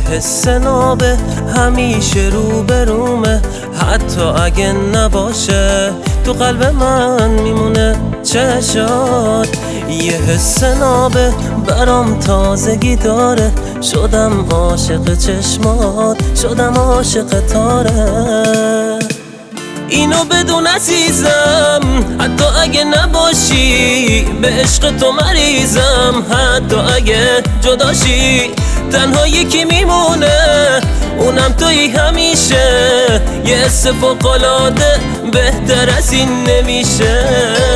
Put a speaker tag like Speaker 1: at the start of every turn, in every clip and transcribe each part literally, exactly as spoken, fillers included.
Speaker 1: حس نابه همیشه رو برومه، حتی اگه نباشه تو قلب من میمونه. چشات یه حس نابه برام تازگی داره، شدم عاشق چشمات، شدم عاشق تاره. اینو بدون عزیزم، حتی اگه نباشی به عشق تو مریضم، حتی اگه جداشی تنها یکی میمونه، اونم توی همیشه. یه حس فوق‌العاده بهتر از این نمیشه.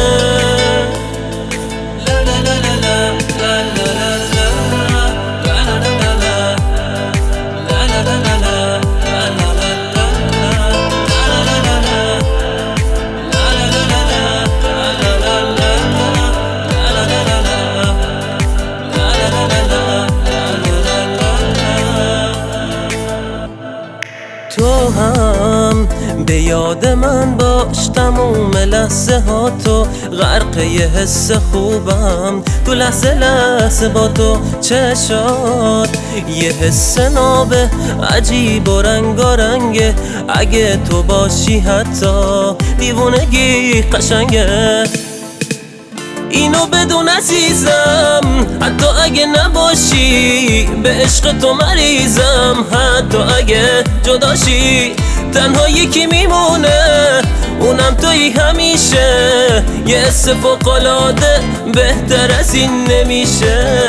Speaker 1: تو هم به یاد من باش تموم لحظه ها، تو غرق یه حس خوبم تو لحظه لحظه با تو. چشات یه حس نابه عجیب و رنگارنگه، اگه تو باشی حتی دیوونگی قشنگه. اینو بدون عزیزم، حتی اگه نباشی به عشق تو مریضم، حتی اگه جداشی تنها یکی میمونه، اونم توی همیشه. یه حس فوق‌العاده بهتر از این نمیشه.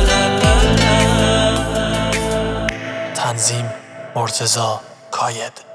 Speaker 2: تنظیم مرتضی کاید.